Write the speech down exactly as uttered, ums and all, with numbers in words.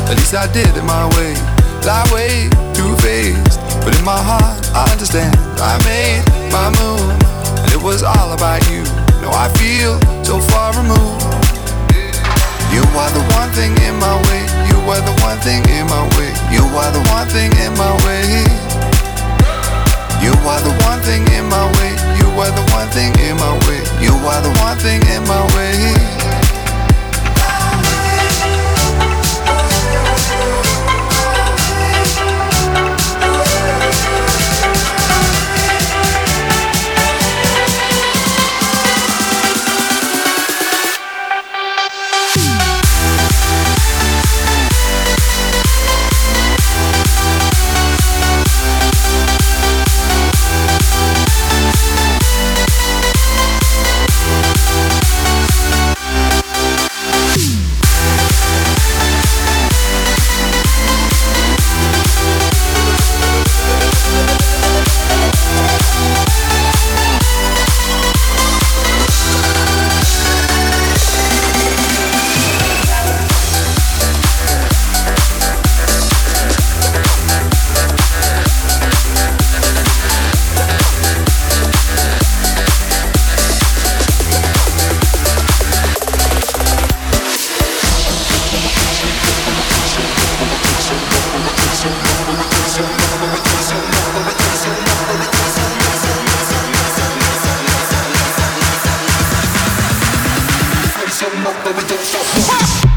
At least I did it my way. Lie way too faced, but in my heart I understand. I made my move, and it was all about you. Now I feel so far removed. You are the one thing in my way. You are the one thing in my way. You are the one thing in my way. You are the one thing in my way. You are the one thing in my way. You are the one thing in my way. But we don't stop.